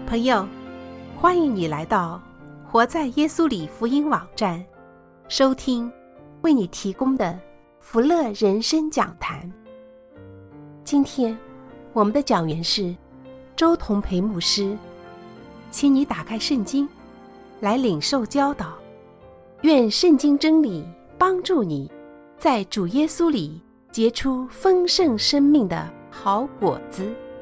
朋友，欢迎你来到活在耶稣里福音网站，收听为你提供的福乐人生讲坛。今天我们的讲员是周同培牧师，请你打开圣经来领受教导，愿圣经真理帮助你在主耶稣里结出丰盛生命的好果子。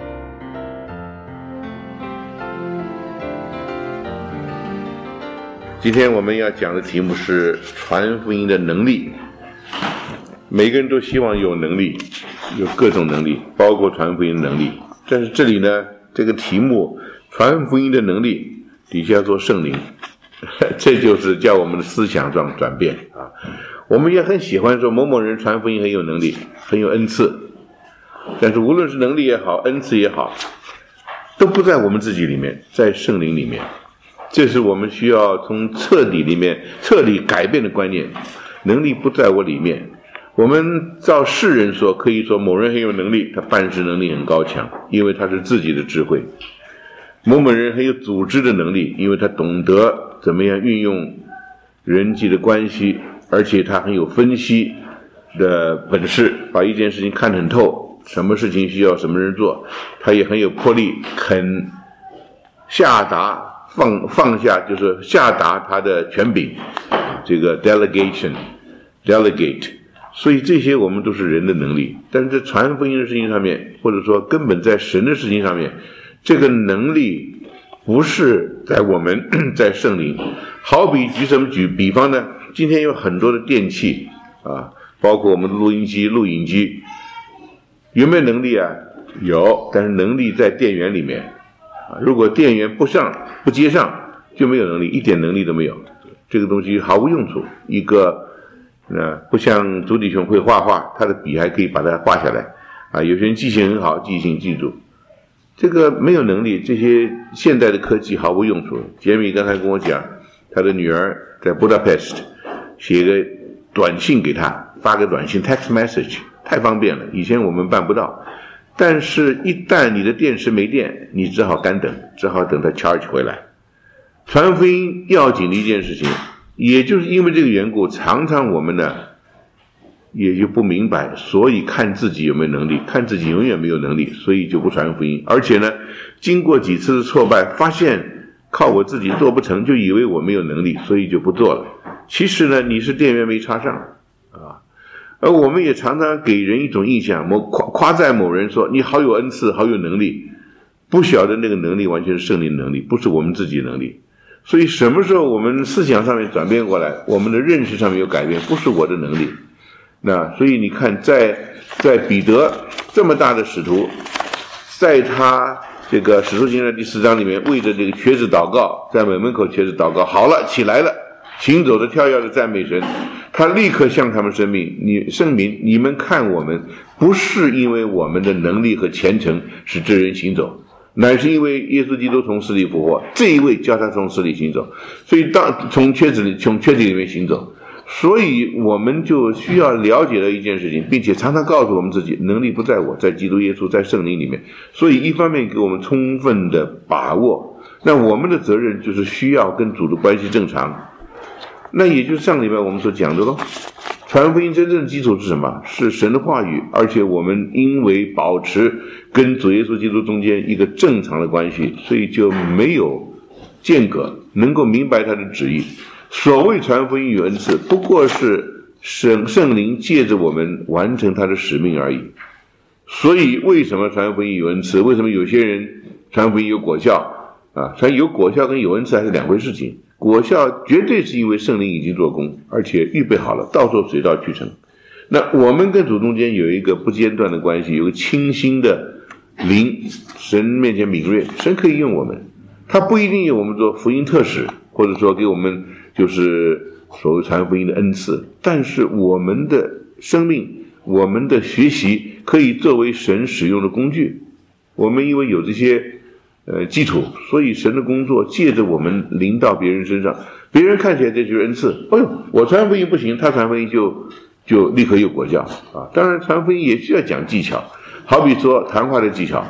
今天我们要讲的题目是传福音的能力。每个人都希望有能力，有各种能力，包括传福音的能力。但是这里呢，这个题目传福音的能力底下做圣灵，这就是叫我们的思想转变啊。我们也很喜欢说某某人传福音很有能力，很有恩赐，但是无论是能力也好，恩赐也好，都不在我们自己里面，在圣灵里面。这是我们需要从彻底改变的观念。能力不在我里面。我们照世人说，可以说某人很有能力，他办事能力很高强，因为他是自己的智慧。某某人很有组织的能力，因为他懂得怎么样运用人际的关系，而且他很有分析的本事，把一件事情看得很透，什么事情需要什么人做，他也很有魄力，肯下达放下，就是下达他的权柄，这个 delegate， 所以这些我们都是人的能力。但是在传福音的事情上面，或者说根本在神的事情上面，这个能力不是在我们，在圣灵。好比举比方呢，今天有很多的电器啊，包括我们的录音机、录影机，有没有能力啊？有，但是能力在电源里面。如果电源不接上，就没有能力，一点能力都没有。这个东西毫无用处。一个不像朱弟兄会画画，他的笔还可以把它画下来啊。有些人记性很好，记性记住。这个没有能力，这些现代的科技毫无用处。杰米刚才跟我讲，他的女儿在 Budapest 写个短信给他，发个短信 text message， 太方便了，以前我们办不到。但是一旦你的电池没电，你只好干等，只好等它 charge 回来。传福音要紧的一件事情，也就是因为这个缘故，常常我们呢也就不明白，所以看自己有没有能力，看自己永远没有能力，所以就不传福音。而且呢，经过几次的挫败，发现靠我自己做不成，就以为我没有能力，所以就不做了。其实呢，你是电源没插上啊。而我们也常常给人一种印象，夸赞某人说你好有恩赐，好有能力，不晓得那个能力完全是圣灵的能力，不是我们自己的能力。所以什么时候我们思想上面转变过来，我们的认识上面有改变，不是我的能力。所以你看，在彼得这么大的使徒，在他这个使徒行传第4章里面，为着这个瘸子祷告，在门口瘸子祷告，好了，起来了，行走的跳跃的赞美神，他立刻向他们声明，你们看我们不是因为我们的能力和虔诚使这人行走，乃是因为耶稣基督从死里复活，这一位叫他从死里行走，所以从瘸子里面行走。所以我们就需要了解了一件事情，并且常常告诉我们自己，能力不在我，在基督耶稣，在圣灵里面。所以一方面给我们充分的把握，那我们的责任就是需要跟主的关系正常。那也就是上礼拜我们所讲的咯，传福音真正的基础是什么？是神的话语，而且我们因为保持跟主耶稣基督中间一个正常的关系，所以就没有间隔，能够明白他的旨意。所谓传福音与恩赐，不过是圣灵借着我们完成他的使命而已。所以为什么传福音有恩赐？为什么有些人传福音有果效啊？有果效跟有恩赐还是两回事情。果效绝对是因为圣灵已经做工，而且预备好了，到时候水到渠成。那我们跟主中间有一个不间断的关系，有个清新的灵，神面前敏锐，神可以用我们，他不一定有我们做福音特使，或者说给我们就是所谓传福音的恩赐，但是我们的生命，我们的学习可以作为神使用的工具。我们因为有这些基础，所以神的工作借着我们临到别人身上，别人看起来这就是恩赐。我传福音不行，他传福音就立刻有果效啊。当然传福音也需要讲技巧，好比说谈话的技巧，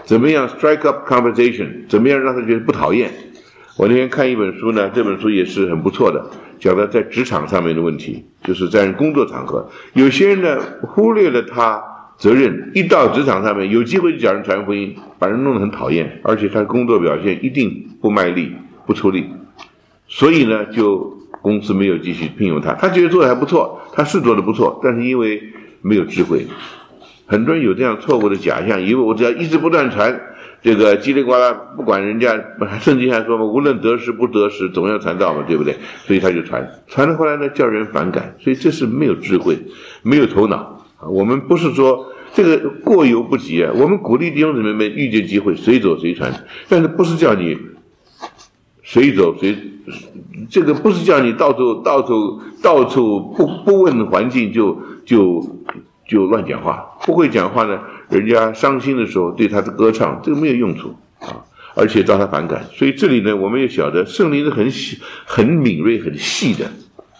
怎么样 strike up conversation， 怎么样让他觉得不讨厌。我那天看一本书呢，这本书也是很不错的，讲的在职场上面的问题，就是在工作场合，有些人呢忽略了他责任，一到职场上面有机会就叫人传福音，把人弄得很讨厌，而且他工作表现一定不卖力不出力，所以呢就公司没有继续聘用他，他觉得做的还不错，他是做的不错，但是因为没有智慧，很多人有这样错误的假象，以为我只要一直不断传这个叽里呱啦，不管人家，圣经还说嘛，无论得时不得时，总要传道嘛，对不对？所以他就传了后来呢，叫人反感，所以这是没有智慧，没有头脑。我们不是说这个过犹不及啊，我们鼓励弟兄姊妹们遇见机会随走随传，但是不是叫你随走随，这个不是叫你到处不问环境就乱讲话，不会讲话呢，人家伤心的时候对他的歌唱，这个没有用处啊，而且招他反感。所以这里呢，我们也晓得圣灵是很敏锐、很细的，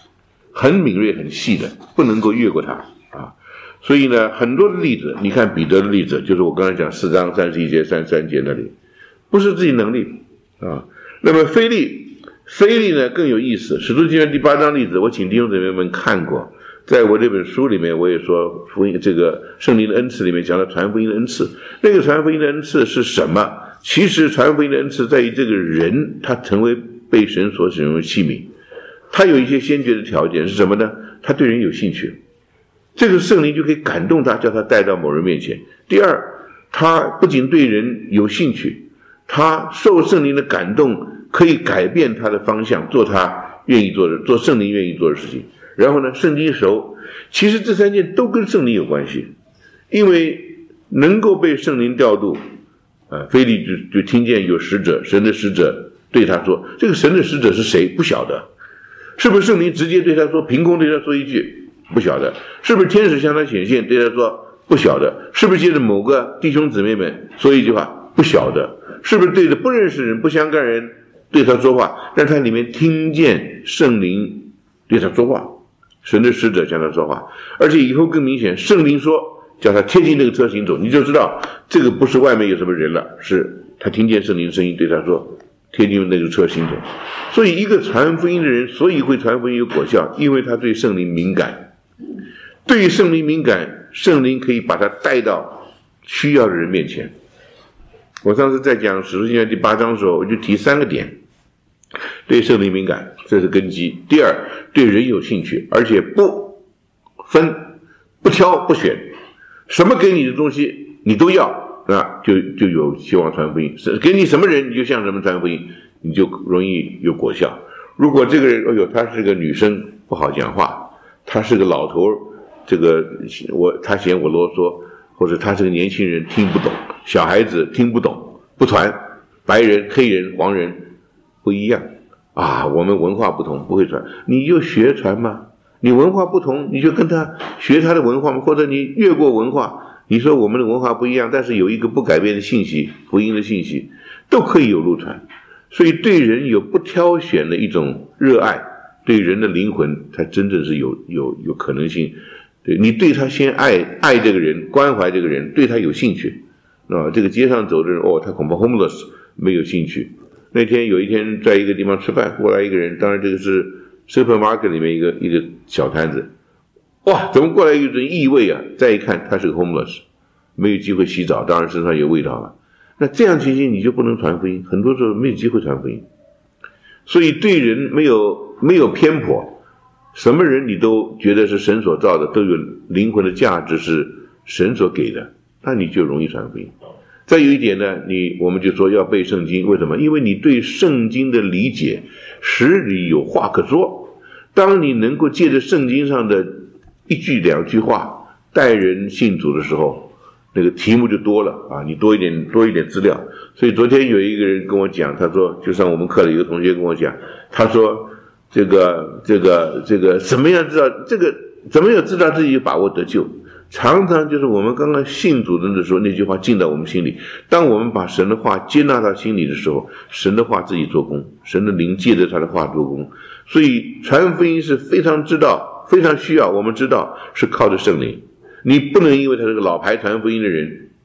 不能够越过它啊。所以呢，很多的例子，你看彼得的例子，就是我刚才讲4章31节、33节那里，不是自己能力啊。那么腓利呢更有意思，使徒行传第8章例子，我请弟兄姊妹们看过。在我这本书里面，我也说福音这个圣灵的恩赐里面讲了传福音的恩赐。那个传福音的恩赐是什么？其实传福音的恩赐在于这个人他成为被神所使用的器皿，他有一些先决的条件是什么呢？他对人有兴趣，这个圣灵就可以感动他，叫他带到某人面前。第二，他不仅对人有兴趣，他受圣灵的感动，可以改变他的方向，做他愿意做的，做圣灵愿意做的事情。然后呢，圣经熟，其实这3件都跟圣灵有关系，因为能够被圣灵调度，腓利就听见有使者，神的使者对他说，这个神的使者是谁？不晓得，是不是圣灵直接对他说，凭空对他说一句？不晓得，是不是天使向他显现对他说？不晓得，是不是借着某个弟兄姊妹们说一句话？不晓得，是不是对着不认识人、不相干人对他说话？让他里面听见圣灵对他说话。神的使者向他说话，而且以后更明显，圣灵说叫他贴近那个车行走，你就知道这个不是外面有什么人了，是他听见圣灵的声音对他说贴近那个车行走。所以一个传福音的人，所以会传福音有果效，因为他对圣灵敏感，对于圣灵敏感，圣灵可以把他带到需要的人面前。我上次在讲使徒行传第8章的时候，我就提3个点，对圣灵敏感，这是根基。第二，对人有兴趣，而且不分不挑不选，什么给你的东西你都要啊，就有希望传福音。给你什么人你就向什么传福音，你就容易有果效。如果这个人他是个女生不好讲话，他是个老头，这个他嫌我啰嗦，或者他是个年轻人听不懂，小孩子听不懂，不传，白人黑人黄人不一样啊，我们文化不同，不会传，你就学传吗？你文化不同，你就跟他学他的文化吗？或者你越过文化，你说我们的文化不一样，但是有一个不改变的信息，福音的信息，都可以有路传。所以对人有不挑选的一种热爱，对人的灵魂，它真正是有可能性。对你对他先爱这个人，关怀这个人，对他有兴趣啊。这个街上走的人，他恐怕 homeless 没有兴趣。那天有一天在一个地方吃饭，过来一个人，当然这个是 supermarket 里面一个小摊子，哇，怎么过来一种异味啊？再一看，他是个 homeless， 没有机会洗澡，当然身上有味道了。那这样情形你就不能传福音，很多时候没有机会传福音。所以对人没有偏颇，什么人你都觉得是神所造的，都有灵魂的价值是神所给的，那你就容易传福音。再有一点呢，我们就说要背圣经，为什么？因为你对圣经的理解使你有话可说。当你能够借着圣经上的1句2句话带人信主的时候，那个题目就多了啊，你多一点资料。所以昨天有一个人跟我讲，他说，就像我们课里有个同学跟我讲，他说这个怎么样知道怎么样知道自己有把握得救？常常就是我们刚刚信主的时候，那句话进到我们心里。当我们把神的话接纳到心里的时候，神的话自己做工，神的灵借着他的话做工。所以传福音是非常需要，我们知道是靠着圣灵。你不能因为他是个老牌传福音的人，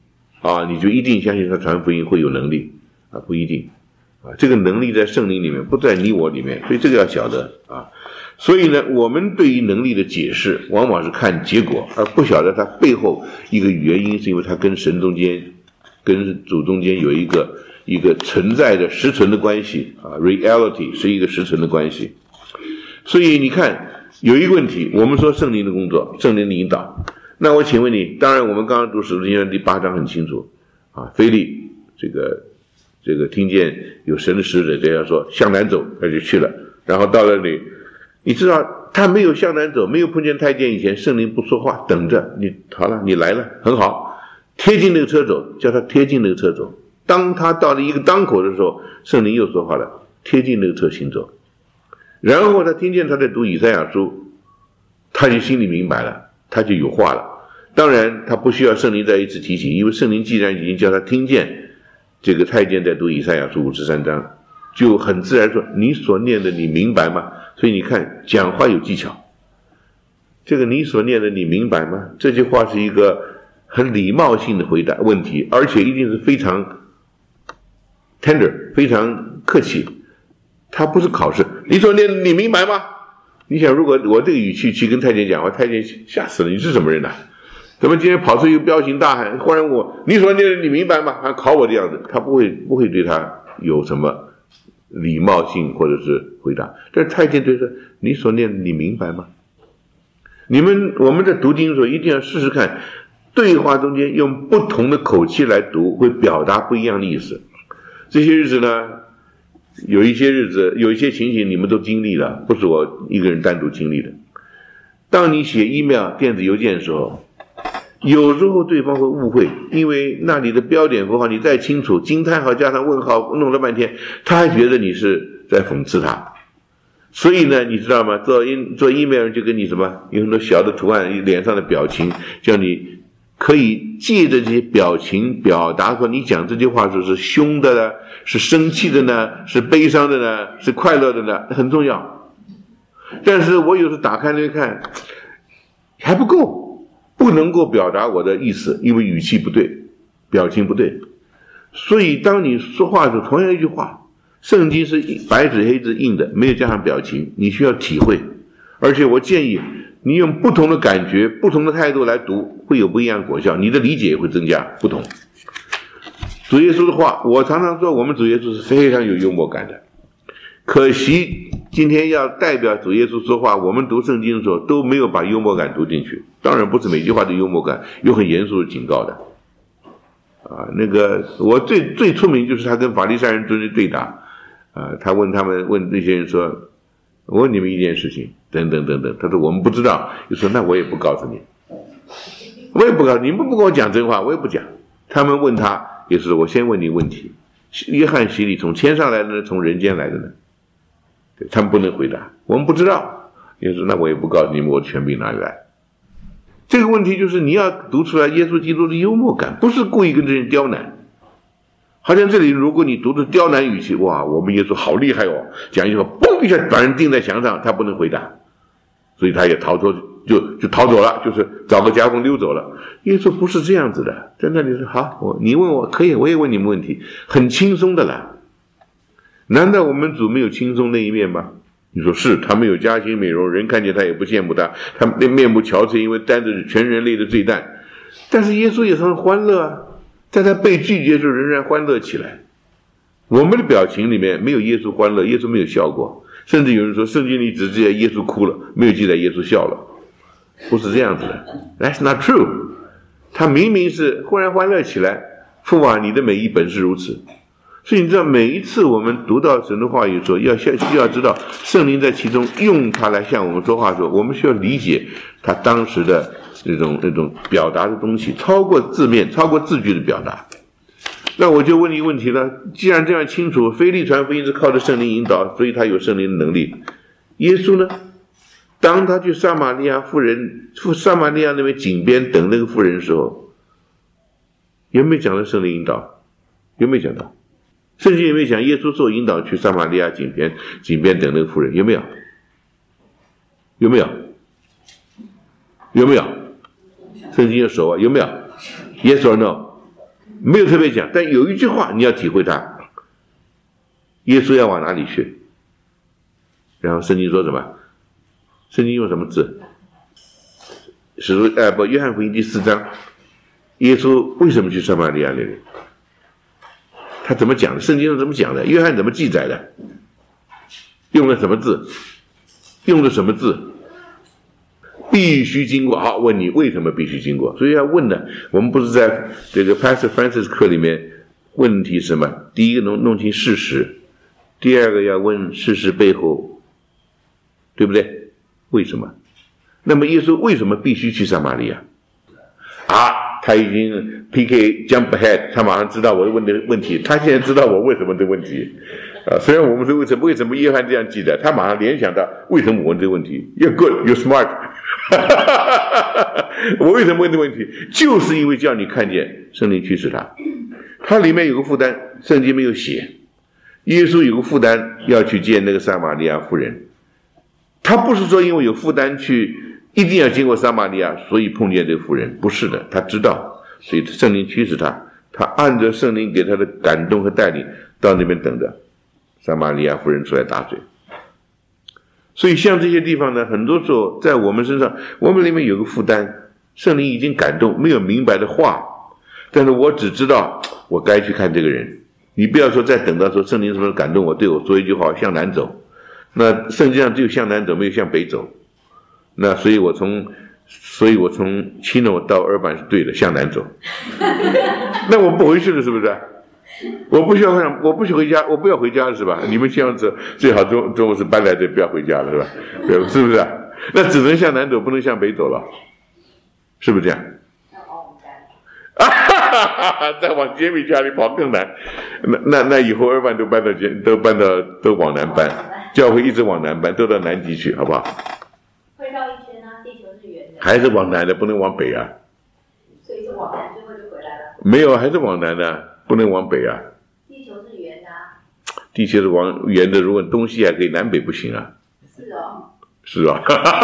你就一定相信他传福音会有能力不一定这个能力在圣灵里面，不在你我里面，所以这个要晓得所以呢，我们对于能力的解释往往是看结果，而不晓得它背后一个原因，是因为它跟神中间跟主中间有一个存在的实存的关系reality 是一个实存的关系。所以你看有一个问题，我们说圣灵的工作，圣灵的引导，那我请问你，当然我们刚刚读使徒行传第8章很清楚腓利这个听见有神的使者这样说向南走，他就去了，然后到了那里，你知道他没有向南走，没有碰见太监以前，圣灵不说话，等着你好了，你来了很好，贴近那个车走，叫他贴近那个车走。当他到了一个当口的时候，圣灵又说话了，贴近那个车行走。然后他听见他在读以赛亚书，他就心里明白了，他就有话了。当然他不需要圣灵再一次提醒，因为圣灵既然已经叫他听见这个太监在读以赛亚书53章，就很自然说你所念的你明白吗？所以你看讲话有技巧，这个你所念的你明白吗？这句话是一个很礼貌性的回答问题，而且一定是非常 tender 非常客气，他不是考试。你所念的你明白吗？你想如果我这个语气去跟太监讲话，太监吓死了，你是什么人怎么今天跑出一个彪形大汉，忽然你所念的你明白吗？还考我的样子，他不会对他有什么礼貌性或者是回答。但是太监对说你所念的你明白吗？我们在读经的时候一定要试试看，对话中间用不同的口气来读，会表达不一样的意思。这些日子呢，有一些情形你们都经历了，不是我一个人单独经历的。当你写 email 电子邮件的时候，有时候对方会误会，因为那里的标点符号你再清楚，惊叹号加上问号弄了半天，他还觉得你是在讽刺他。所以呢，你知道吗？做 email 就跟你什么，有很多小的图案，脸上的表情，叫你可以借着这些表情表达说你讲这句话是凶的呢，是生气的呢，是悲伤的呢，是快乐的呢，很重要。但是我有时打开来看还不够，不能够表达我的意思，因为语气不对，表情不对。所以当你说话的时候，同样一句话，圣经是白纸黑字印的，没有加上表情，你需要体会。而且我建议你用不同的感觉不同的态度来读，会有不一样的果效，你的理解也会增加不同。主耶稣的话，我常常说我们主耶稣是非常有幽默感的，可惜今天要代表主耶稣说话，我们读圣经的时候都没有把幽默感读进去。当然不是每句话的幽默感，有很严肃的警告的我最出名就是他跟法利赛人中间对打他问那些人说，我问你们一件事情等等等等，他说我们不知道，就说那我也不告诉你，我也不告诉你，你们不跟我讲真话我也不讲。他们问他也是，我先问你问题，约翰洗礼从天上来的呢，从人间来的呢？对，他们不能回答，我们不知道，也是那我也不告诉你们我权柄哪里来。这个问题就是你要读出来耶稣基督的幽默感，不是故意跟这人刁难。好像这里如果你读的刁难语气，哇，我们耶稣好厉害哦，讲一句话嘣一下把人钉在墙上，他不能回答，所以他也逃脱就逃走了，就是找个夹缝溜走了。耶稣不是这样子的，在那里说好，你问我可以，我也问你们问题，很轻松的啦。难道我们主没有轻松那一面吗？你说是，他没有嘉欣美容，人看见他也不羡慕他，他面目憔悴，因为担着全人类的罪担。但是耶稣也很欢乐啊，在他被拒绝的时候仍然欢乐起来。我们的表情里面没有耶稣欢乐，耶稣没有笑过，甚至有人说圣经里只记载耶稣哭了，没有记载耶稣笑了，不是这样子的。 That's not true， 他明明是忽然欢乐起来，父啊，你的美意本是如此。所以你知道每一次我们读到神的话语的时候，要知道圣灵在其中用它来向我们说话的时候，我们需要理解他当时的那种表达的东西，超过字面超过字句的表达。那我就问你一个问题了，既然这样清楚腓利传福音是靠着圣灵引导，所以他有圣灵的能力。耶稣呢，当他去撒玛利亚那边井边等那个妇人的时候，有没有讲到圣灵引导？有没有讲到？圣经有没有讲耶稣受引导去撒玛利亚井边等那个妇人？有没有？有没有？有没有？圣经有手啊？有没有？ Yes or no？ 没有特别讲，但有一句话你要体会它，耶稣要往哪里去？然后圣经说什么？圣经用什么字？约翰福音第4章，耶稣为什么去撒玛利亚那里？他怎么讲的？圣经上怎么讲的？约翰怎么记载的？用了什么字？用了什么字？必须经过。好，问你为什么必须经过？所以要问的，我们不是在这个 Pastor Francis 课里面问题是什么？第一个弄清事实，第二个要问事实背后，对不对？为什么？那么耶稣为什么必须去撒玛利亚？他已经 PK jump ahead， 他马上知道我问的问题，他现在知道我为什么的问题。虽然我们说为什么约翰这样记的，他马上联想到为什么我问这个问题。You're good, you're smart 我为什么问这个问题？就是因为叫你看见圣灵驱使他，他里面有个负担，圣经没有写。耶稣有个负担要去见那个撒玛利亚妇人，他不是说因为有负担去一定要经过撒玛利亚，所以碰见这个妇人，不是的，他知道，所以圣灵驱使他，他按着圣灵给他的感动和带领到那边等着撒玛利亚妇人出来打嘴。所以像这些地方呢，很多时候在我们身上，我们里面有个负担，圣灵已经感动，没有明白的话，但是我只知道我该去看这个人。你不要说再等到说圣灵什么感动我，对我说一句话向南走，那圣经上只有向南走，没有向北走。那所以我从Chino 到Urban是对的，向南走。那我不回去了，是不是？我不回家，我不要回家了，是吧？你们这样子最好中午是搬来这，不要回家了，是吧？是不是？那只能向南走，不能向北走了，是不是这样？再往杰米家里跑更难。那以后Urban都往南搬，教会一直往南搬，都到南极去，好不好？ 会绕一圈啊，地球是圆的。 还是往南的，不能往北啊。 所以是往南，最后就回来了。 没有，还是往南的，不能往北啊。 地球是圆的啊。 地球是圆的，如果东西还可以，南北不行啊。 是哦。 是啊。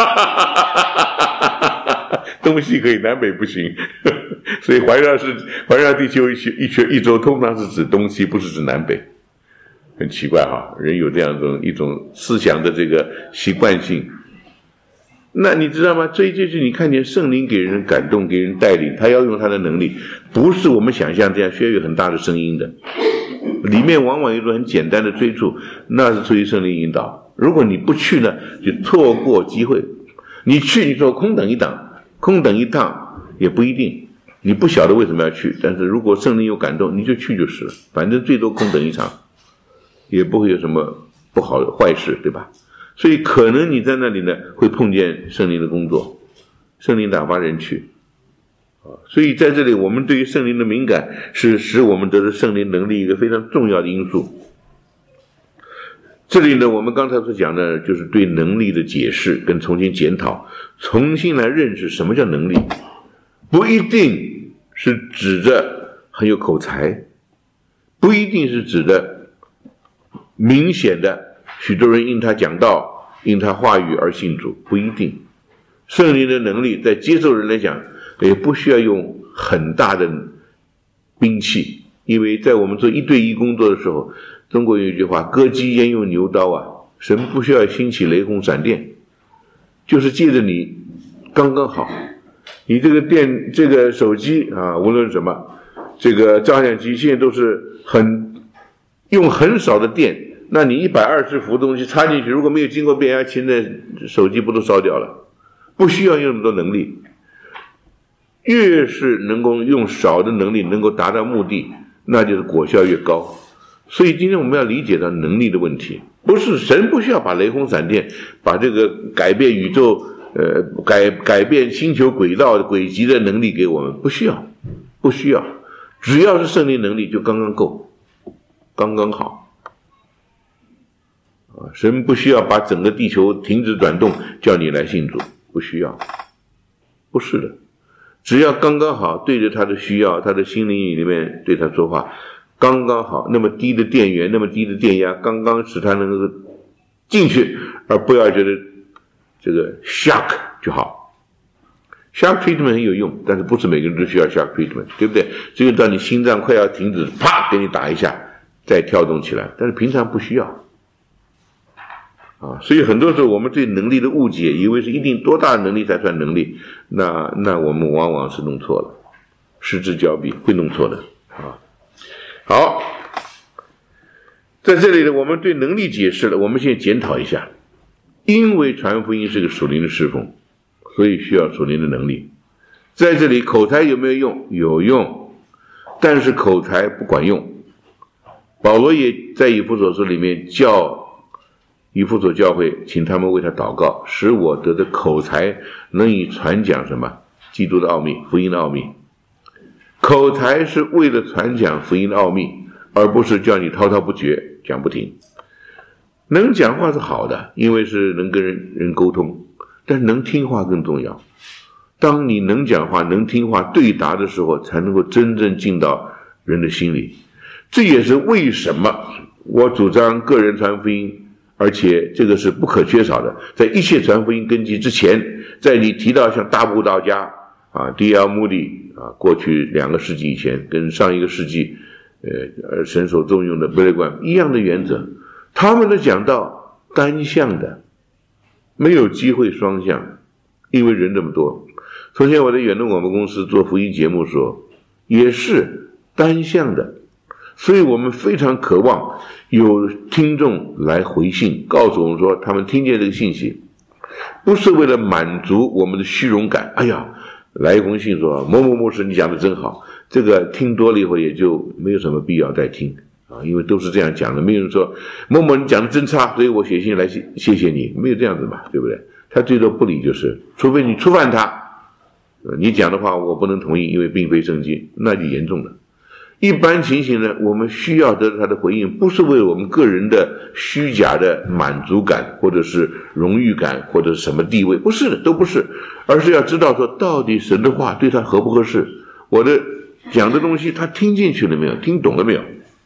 东西可以，南北不行。所以环绕地球一周，通常是指东西，不是指南北。很奇怪哈，人有这样一种思想的这个习惯性。那你知道吗？这就是你看见圣灵给人感动，给人带领，他要用他的能力，不是我们想象这样需要有很大的声音的，里面往往有一种很简单的催促，那是出于圣灵引导。如果你不去呢，就错过机会。你去，你说空等一趟也不一定，你不晓得为什么要去，但是如果圣灵有感动，你就去就是了，反正最多空等一场，也不会有什么不好的坏事，对吧？所以可能你在那里呢会碰见圣灵的工作，圣灵打发人去。所以在这里我们对于圣灵的敏感是使我们得到圣灵能力一个非常重要的因素。这里呢我们刚才所讲的就是对能力的解释跟重新检讨，重新来认识什么叫能力。不一定是指着很有口才，不一定是指着明显的许多人因他讲道因他话语而信主，不一定。圣灵的能力在接受人来讲也不需要用很大的兵器，因为在我们做一对一工作的时候，中国有一句话，割鸡焉用牛刀啊，神不需要兴起雷轰闪电，就是借着你刚刚好。你这个手机啊，无论什么，这个照相机现在都是用很少的电，那你120伏东西插进去，如果没有经过变压器，那手机不都烧掉了？不需要用那么多能力，越是能够用少的能力能够达到目的，那就是果效越高。所以今天我们要理解到能力的问题，不是神不需要把雷轰闪电，把这个改变宇宙改变星球轨道的轨迹的能力给我们，不需要，只要是圣灵能力就刚刚够，刚刚好。神不需要把整个地球停止转动叫你来信主，不需要，不是的，只要刚刚好对着他的需要，他的心灵里面对他说话，刚刚好，那么低的电源，那么低的电压，刚刚使他能够进去，而不要觉得这个 shock 就好。 shock treatment 很有用，但是不是每个人都需要 shock treatment， 对不对？只有到你心脏快要停止，啪给你打一下，再跳动起来，但是平常不需要。所以很多时候我们对能力的误解，以为是一定多大的能力才算能力，那我们往往是弄错了，失之交臂，会弄错的。好，在这里呢，我们对能力解释了，我们先检讨一下，因为传福音是个属灵的侍奉，所以需要属灵的能力。在这里口才有没有用？有用，但是口才不管用。保罗也在以弗所书里面叫以弗所教会，请他们为他祷告，使我得的口才能以传讲什么？基督的奥秘，福音的奥秘。口才是为了传讲福音的奥秘，而不是叫你滔滔不绝，讲不停。能讲话是好的，因为是能跟人沟通，但是能听话更重要。当你能讲话、能听话、对答的时候，才能够真正进到人的心里。这也是为什么我主张个人传福音，而且这个是不可缺少的。在一切传福音根基之前，在你提到像大布道家D.L. Moody 过去2个世纪以前，跟上一个世纪神所重用的 Billy Graham 一样的原则，他们的讲道单向的，没有机会双向，因为人这么多。从前我在远东广播公司做福音节目的时候，也是单向的，所以我们非常渴望有听众来回信，告诉我们说他们听见这个信息，不是为了满足我们的虚荣感。哎呀，来一封信说某某牧师你讲的真好，这个听多了以后也就没有什么必要再听因为都是这样讲的，没有人说某某你讲的真差，所以我写信来谢谢你，没有这样子嘛，对不对？他最多不理，就是除非你触犯他，你讲的话我不能同意，因为并非圣经，那就严重了。一般情形呢，我们需要得到他的回应，不是为了我们个人的虚假的满足感，或者是荣誉感，或者是什么地位，不是的，都不是，而是要知道说到底神的话对他合不合适，我的讲的东西他听进去了没有，听懂了没有。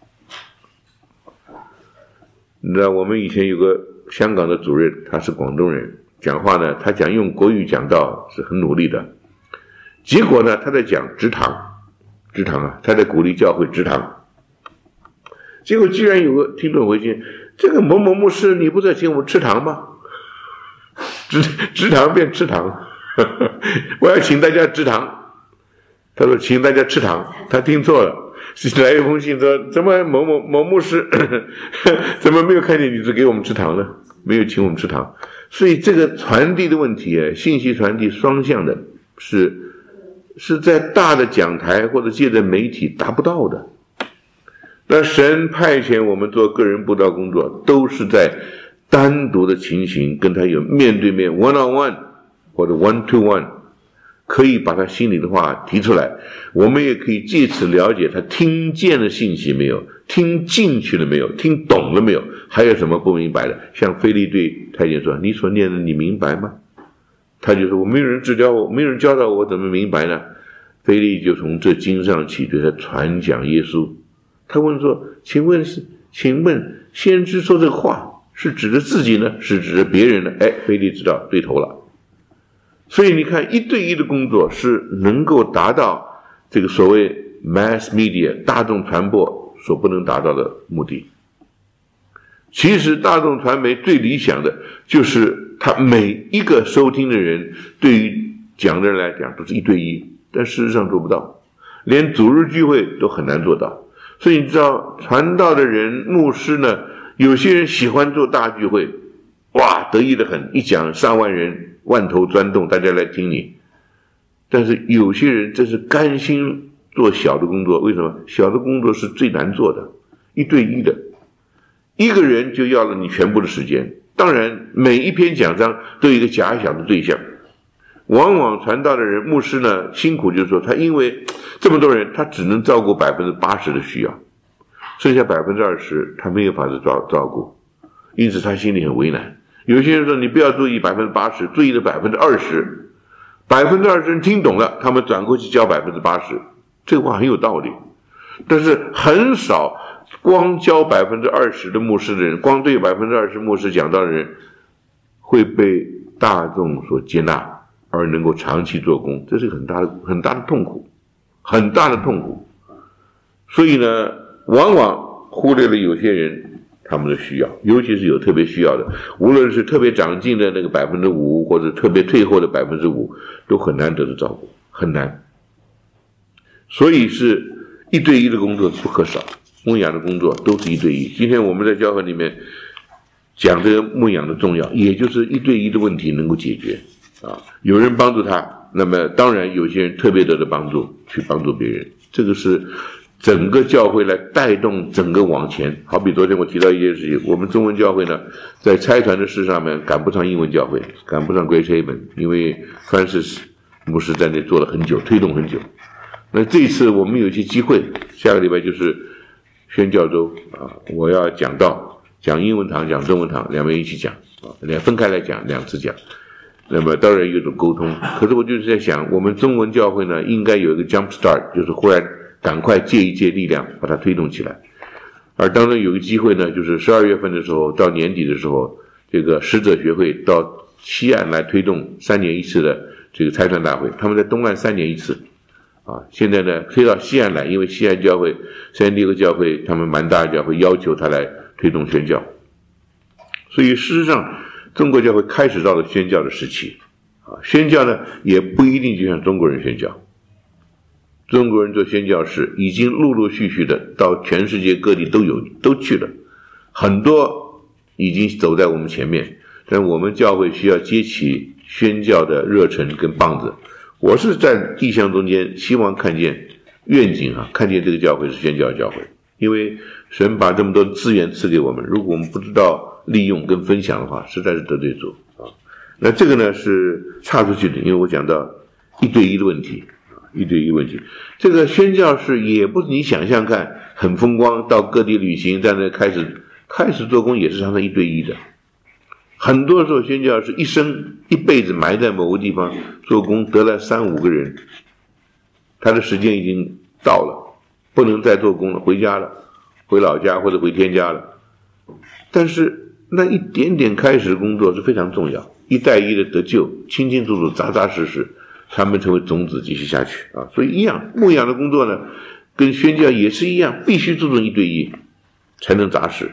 你知道我们以前有个香港的主任，他是广东人，讲话呢他讲用国语讲道是很努力的，结果呢他在讲职堂他在鼓励教会职堂，结果居然有个听众回信，这个某某牧师你不是请我们吃堂吗？职堂变吃堂我要请大家吃堂，他说请大家吃堂，他听错了，来一封信说怎么某某牧师怎么没有看见你只给我们吃堂呢，没有请我们吃堂。所以这个传递的问题信息传递双向的，是在大的讲台或者借着媒体达不到的。那神派遣我们做个人布道工作，都是在单独的情形跟他有面对面 one on one 或者 one to one， 可以把他心里的话提出来，我们也可以借此了解他听见了信息没有，听进去了没有，听懂了没有，还有什么不明白的。像腓利对太监说，你所念的你明白吗？他就说我没有人指教我，没有人教导我，怎么明白呢？腓利就从这经上起对他传讲耶稣。他问说，请问先知说这个话是指着自己呢，是指着别人呢？腓利知道对头了。所以你看一对一的工作是能够达到这个所谓 mass media 大众传播所不能达到的目的。其实大众传媒最理想的就是他每一个收听的人对于讲的人来讲都是一对一，但事实上做不到，连主日聚会都很难做到。所以你知道传道的人牧师呢，有些人喜欢做大聚会，哇得意得很，一讲上万人万头钻动，大家来听你。但是有些人真是甘心做小的工作，为什么？小的工作是最难做的，一对一的，一个人就要了你全部的时间。当然每一篇讲章都有一个假想的对象，往往传道的人牧师呢辛苦，就是说他因为这么多人，他只能照顾 80% 的需要，剩下 20% 他没有法子照顾，因此他心里很为难。有些人说你不要注意 80%， 注意的 20%，20% 人听懂了，他们转过去教 80%， 这个话很有道理。但是很少光教 20% 的牧师的人，光对 20% 牧师讲道的人会被大众所接纳， 而能够长期做工，这是很大的痛苦，很大的痛苦。所以呢，往往忽略了有些人他们的需要，尤其是有特别需要的，无论是特别长进的那个 5%， 或者特别退后的 5%， 都很难得到照顾，很难。所以是1对1的工作不可少，牧养的工作都是1对1。今天我们在教会里面讲这个牧养的重要，也就是1对1的问题能够解决啊。有人帮助他，那么当然有些人特别得的帮助去帮助别人，这个是整个教会来带动整个往前。好比昨天我提到一件事情，我们中文教会呢，在差传的事上面赶不上英文教会，赶不上 Grace Haven， 因为 Francis 牧师在那做了很久，推动很久。那这一次我们有一些机会，下个礼拜就是宣教周啊，我要讲道，讲英文堂，讲中文堂，两边一起讲啊，分开来讲，2次讲。那么当然有一种沟通，可是我就是在想，我们中文教会呢，应该有一个 jump start， 就是忽然赶快借一借力量，把它推动起来。而当然有个机会呢，就是12月份的时候，到年底的时候，这个使者学会到西岸来推动3年1次的这个差传大会，他们在东岸3年1次。啊，现在呢推到西岸来，因为西岸教会、圣地亚哥教会，他们蛮大的教会要求他来推动宣教，所以事实上，中国教会开始到了宣教的时期。啊，宣教呢也不一定就像中国人宣教，中国人做宣教士已经陆陆续续的到全世界各地都去了，很多已经走在我们前面，但我们教会需要接起宣教的热忱跟棒子。我是在意象中间希望看见愿景啊，看见这个教会是宣教教会，因为神把这么多资源赐给我们，如果我们不知道利用跟分享的话，实在是得罪主啊。那这个呢是岔出去的，因为我讲到1对1的问题，1对1问题。这个宣教士也不是你想象看很风光，到各地旅行，在那开始做工也是常常1对1的。很多时候宣教士一辈子埋在某个地方做工，得了3-5个人，他的时间已经到了，不能再做工了，回家了，回老家或者回天家了。但是那一点点开始的工作是非常重要，一代一的得救，清清楚楚，扎扎实实，他们成为种子继续下去啊。所以一样，牧养的工作呢，跟宣教也是一样，必须注重1对1，才能扎实。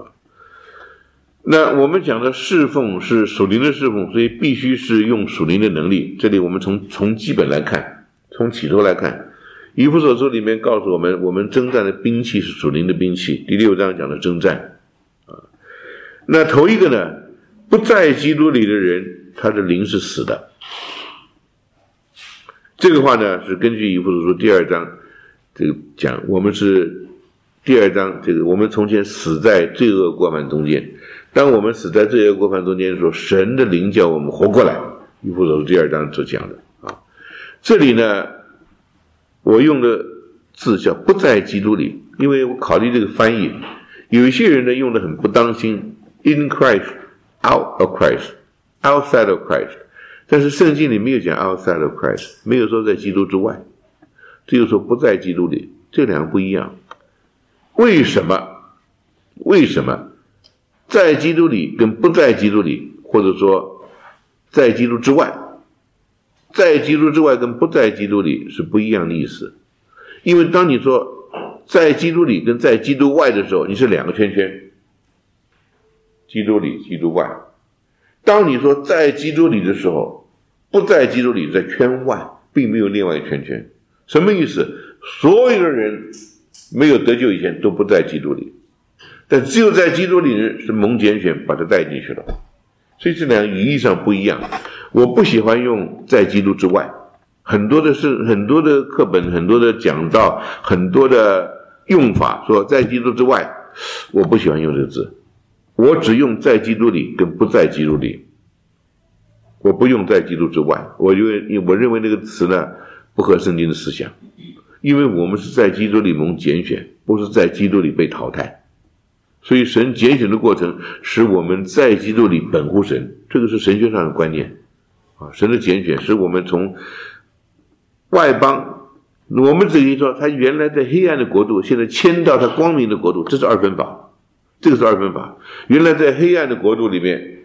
那我们讲的侍奉是属灵的侍奉，所以必须是用属灵的能力。这里我们从基本来看，从起头来看，以弗所书里面告诉我们，我们征战的兵器是属灵的兵器。第6章讲的征战啊。那头一个呢，不在基督里的人，他的灵是死的。这个话呢是根据以弗所书第2章这个讲，我们是第2章这个我们从前死在罪恶过犯中间。当我们死在罪恶过犯中间的时候，神的灵叫我们活过来，以弗所书第2章所讲的啊。这里呢，我用的字叫不在基督里，因为我考虑这个翻译，有一些人呢用的很不当心 ，in Christ, out of Christ, outside of Christ， 但是圣经里没有讲 outside of Christ， 没有说在基督之外，只有说不在基督里，这两个不一样。为什么？在基督里跟不在基督里，或者说在基督之外，在基督之外跟不在基督里是不一样的意思。因为当你说在基督里跟在基督外的时候，你是2个圈圈，基督里基督外。当你说在基督里的时候，不在基督里在圈外，并没有另外一个圈圈。什么意思？所有的人没有得救以前都不在基督里，但只有在基督里人是蒙拣选把他带进去了，所以这两个语义上不一样。我不喜欢用在基督之外，很多的课本、很多的讲道、很多的用法说在基督之外，我不喜欢用这个字，我只用在基督里跟不在基督里，我不用在基督之外。我认为这个词呢不合圣经的思想，因为我们是在基督里蒙拣选，不是在基督里被淘汰。所以神拣选的过程使我们在基督里本乎神，这个是神学上的观念啊。神的拣选使我们从外邦，我们只可以说他原来在黑暗的国度，现在迁到他光明的国度，这是二分法，这个是二分法。原来在黑暗的国度里面，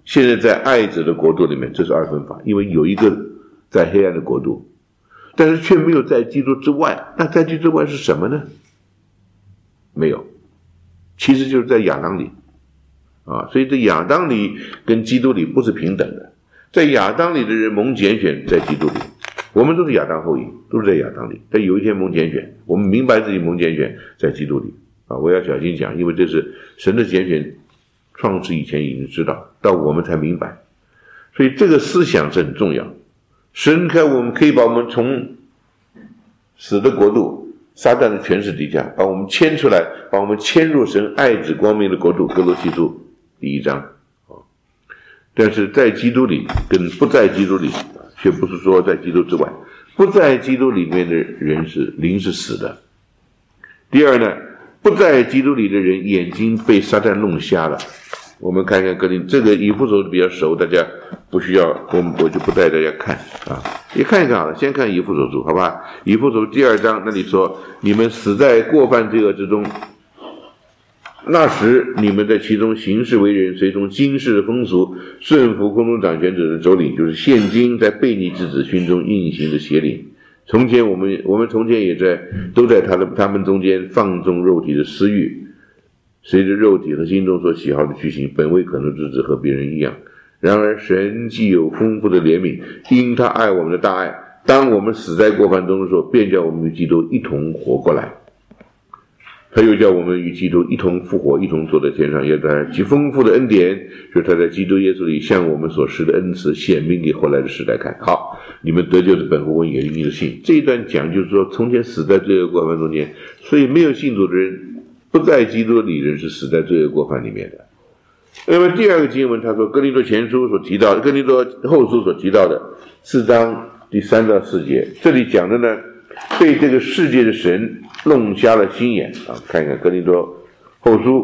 现在在爱子的国度里面，这是二分法，因为有一个在黑暗的国度，但是却没有在基督之外。那在基督之外是什么呢？没有，其实就是在亚当里啊。所以这亚当里跟基督里不是平等的，在亚当里的人蒙拣选，在基督里，我们都是亚当后裔，都是在亚当里。但有一天蒙拣选，我们明白自己蒙拣选在基督里啊。我要小心讲，因为这是神的拣选，创世以前已经知道，到我们才明白。所以这个思想是很重要。神我们可以把我们从死的国度、撒旦的权势底下，把我们牵出来，把我们牵入神爱子光明的国度。哥罗西书第1章。但是在基督里跟不在基督里，却不是说在基督之外。不在基督里面的人灵是死的。第二呢，不在基督里的人眼睛被撒旦弄瞎了。我们看看这个以弗所比较熟，大家不需要，我就不带大家看啊，也看一看好了。先看以弗所书，好吧？以弗所第2章那里说，你们死在过犯罪恶之中，那时你们在其中行事为人，随从今世的风俗，顺服空中掌权者的诘领，就是现今在悖逆之子心中运行的邪灵。从前我们从前也都在他们中间放纵肉体的私欲，随着肉体和心中所喜好的去行，本为可能之子和别人一样。然而神既有丰富的怜悯，因他爱我们的大爱，当我们死在过犯中的时候，便叫我们与基督一同活过来。他又叫我们与基督一同复活，一同坐在天上，也在其丰富的恩典，就是他在基督耶稣里向我们所施的恩赐，显明给后来的时代看。好，你们得救的本乎恩，也因你的信。这一段讲就是说，从前死在罪恶过犯中间，所以没有信主的人，不在基督里人是死在罪恶过犯里面的。那么第二个经文，他说哥林多前书所提到的，哥林多后书所提到的4章第3到4节，这里讲的呢，被这个世界的神弄瞎了心眼啊！看一看哥林多后书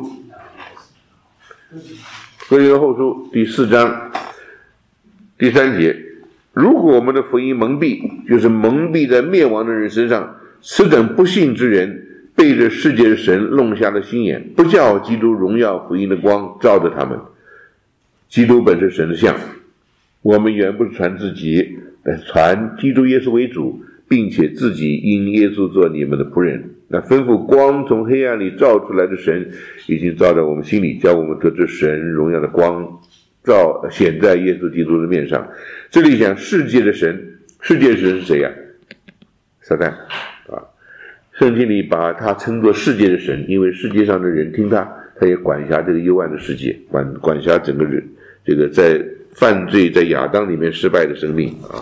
第4章第3节，如果我们的福音蒙蔽，就是蒙蔽在灭亡的人身上，此等不信之人被这世界的神弄瞎了心眼，不叫基督荣耀福音的光照着他们。基督本是神的像，我们原不是传自己，但传基督耶稣为主，并且自己因耶稣做你们的仆人。那吩咐光从黑暗里照出来的神，已经照在我们心里，叫我们得知神荣耀的光显在耶稣基督的面上。这里讲世界的神，世界的神是谁呀？撒旦啊！圣经里把他称作世界的神，因为世界上的人听他也管辖这个幽暗的世界，管辖整个人这个在犯罪在亚当里面失败的生命啊。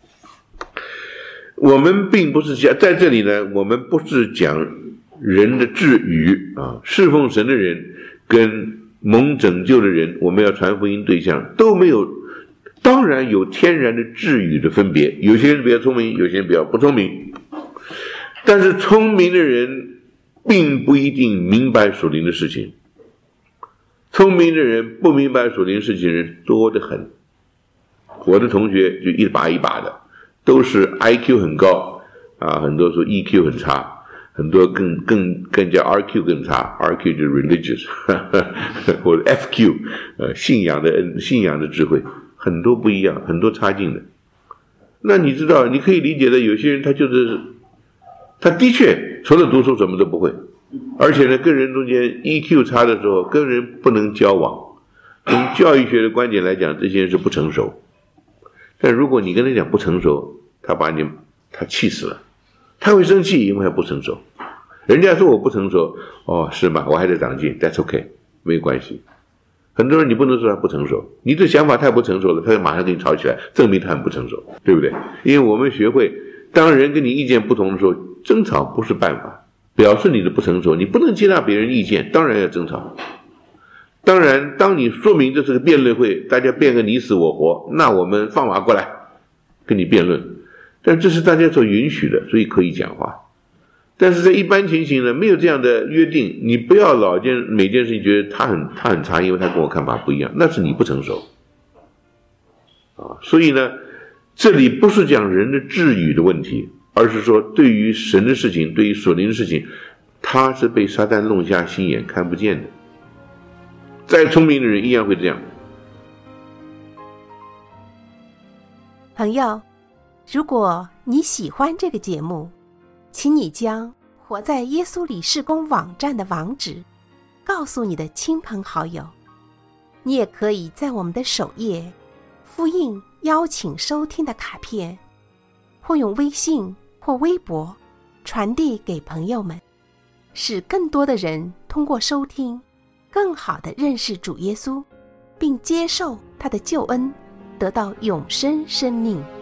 我们并不是讲在这里呢，我们不是讲人的治愈啊，侍奉神的人跟蒙拯救的人，我们要传福音对象都没有，当然有天然的治愈的分别，有些人比较聪明，有些人比较不聪明，但是聪明的人并不一定明白属灵的事情，聪明的人不明白属灵事情的人多得很。我的同学就一把一把的，都是 IQ 很高啊，很多说 EQ 很差，很多更加 RQ 更差 ，RQ 就是 religious 或者 FQ 信仰的智慧，很多不一样，很多差劲的。那你知道，你可以理解的，有些人他的确除了读书什么都不会，而且呢，跟人中间 EQ 差的时候，跟人不能交往。从教育学的观点来讲，这些人是不成熟。但如果你跟他讲不成熟，他气死了，他会生气，因为他不成熟。人家说我不成熟，哦，是吗？我还在长进 ，That's okay， 没关系。很多人你不能说他不成熟，你的想法太不成熟了，他就马上跟你吵起来，证明他很不成熟，对不对？因为我们学会，当人跟你意见不同的时候，争吵不是办法，表示你的不成熟，你不能接纳别人意见，当然要争吵。当然，当你说明这是个辩论会，大家辩个你死我活，那我们放马过来跟你辩论，但这是大家所允许的，所以可以讲话。但是在一般情形呢，没有这样的约定，你不要老每件事情觉得他很差，因为他跟我看法不一样，那是你不成熟啊。所以呢，这里不是讲人的智语的问题，而是说对于神的事情，对于属灵的事情，他是被撒旦弄瞎心眼，看不见的。再聪明的人一样会这样。 朋友，如果你喜欢这个节目，请你将活在耶稣里事工网站的网址告诉你的亲朋好友。你也可以在我们的首页复印邀请收听的卡片，或用微信或微博传递给朋友们，使更多的人通过收听更好地认识主耶稣，并接受他的救恩，得到永生生命。